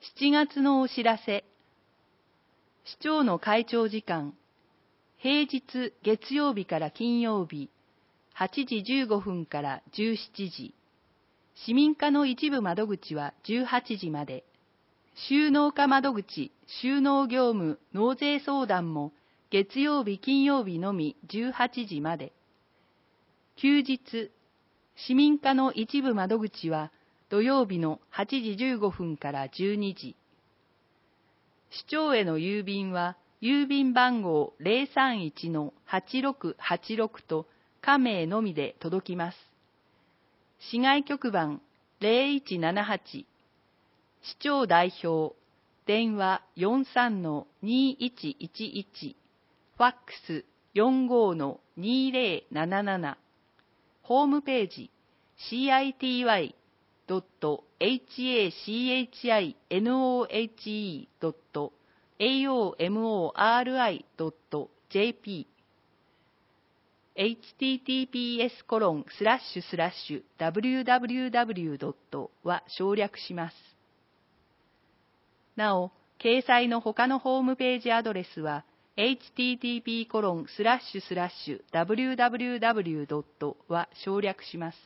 7月のお知らせ。市長の会長時間。平日月曜日から金曜日、8時15分から17時。市民課の一部窓口は18時まで。収納課窓口、収納業務、納税相談も月曜日、金曜日のみ18時まで。休日、市民課の一部窓口は土曜日の8時15分から12時。市長への郵便は、郵便番号 031-8686 と加名のみで届きます。市外局番0178、市長代表、電話 43-2111、ファックス 45-2077、ホームページ city.hachinohe.aomori.jp https://www. は省略します。なお、掲載の他のホームページアドレスは http://www. は省略します。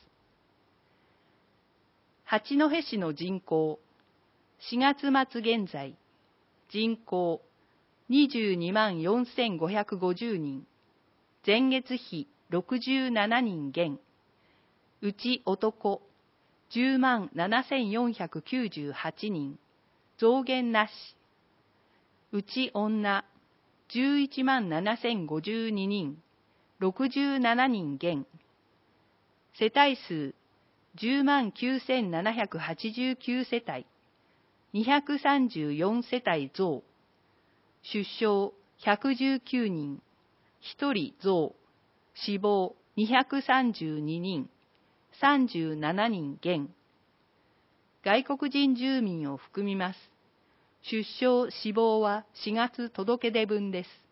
八戸市の人口、4月末現在、人口22万4550人、前月比67人減、うち男10万7498人、増減なし、うち女11万7052人、67人減、世帯数10万9789世帯、234世帯増、出生119人、1人増、死亡232人、37人減。外国人住民を含みます。出生・死亡は4月届出分です。